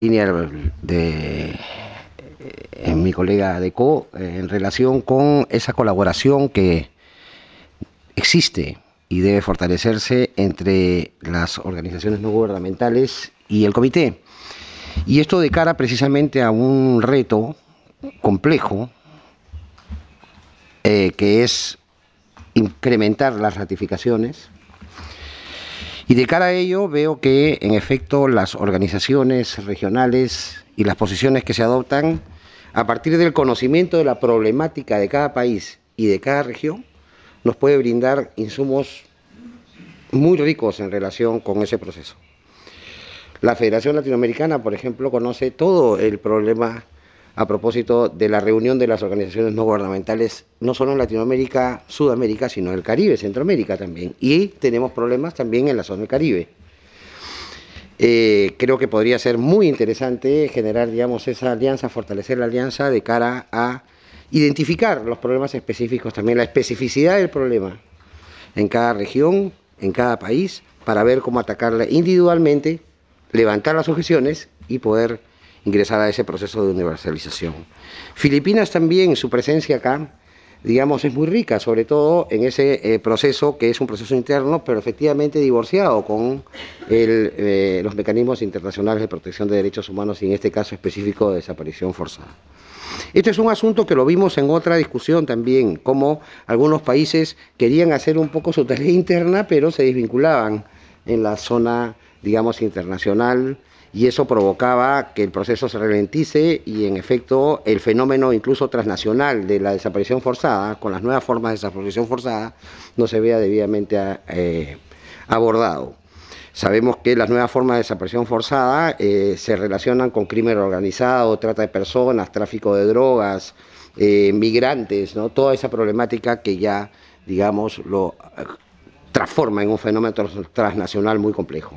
línea en mi colega Deco en relación con esa colaboración que existe y debe fortalecerse entre las organizaciones no gubernamentales y el comité. Y esto de cara precisamente a un reto complejo que es incrementar las ratificaciones. Y de cara a ello veo que en efecto las organizaciones regionales y las posiciones que se adoptan a partir del conocimiento de la problemática de cada país y de cada región nos puede brindar insumos muy ricos en relación con ese proceso. La Federación Latinoamericana, por ejemplo, conoce todo el problema a propósito de la reunión de las organizaciones no gubernamentales, no solo en Latinoamérica, Sudamérica, sino en el Caribe, Centroamérica también. Y tenemos problemas también en la zona del Caribe. Creo que podría ser muy interesante generar, digamos, esa alianza, fortalecer la alianza de cara a identificar los problemas específicos, también la especificidad del problema en cada región, en cada país, para ver cómo atacarla individualmente, levantar las objeciones y poder ingresar a ese proceso de universalización. Filipinas también, su presencia acá, digamos, es muy rica, sobre todo en ese proceso que es un proceso interno, pero efectivamente divorciado con los mecanismos internacionales de protección de derechos humanos y en este caso específico de desaparición forzada. Este es un asunto que lo vimos en otra discusión también, como algunos países querían hacer un poco su tarea interna, pero se desvinculaban en la zona, digamos, internacional, y eso provocaba que el proceso se ralentice y, en efecto, el fenómeno incluso transnacional de la desaparición forzada, con las nuevas formas de desaparición forzada, no se vea debidamente abordado. Sabemos que las nuevas formas de desaparición forzada se relacionan con crimen organizado, trata de personas, tráfico de drogas, migrantes, ¿no? Toda esa problemática que ya, digamos, lo transforma en un fenómeno transnacional muy complejo.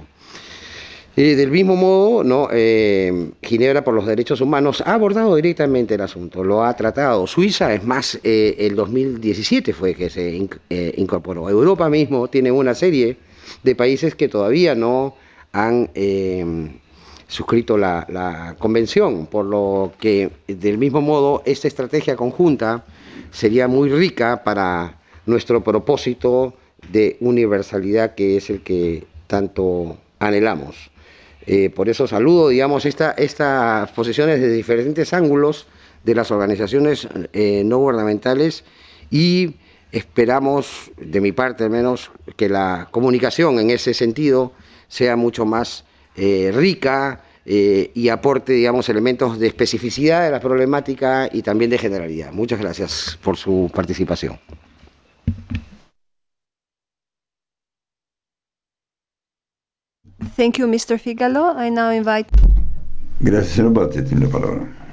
Del mismo modo, ¿no? Ginebra por los Derechos Humanos ha abordado directamente el asunto, lo ha tratado. Suiza, es más, el 2017 fue que se incorporó. Europa mismo tiene una serie de países que todavía no han suscrito la convención, por lo que, del mismo modo, esta estrategia conjunta sería muy rica para nuestro propósito de universalidad, que es el que tanto anhelamos. Por eso saludo, digamos, estas posiciones de diferentes ángulos de las organizaciones no gubernamentales y esperamos, de mi parte al menos, que la comunicación en ese sentido sea mucho más rica y aporte, digamos, elementos de especificidad de la problemática y también de generalidad. Muchas gracias por su participación. Thank you, Mr. Figalo. I now invite. Gracias, señor Pate, tiene la palabra.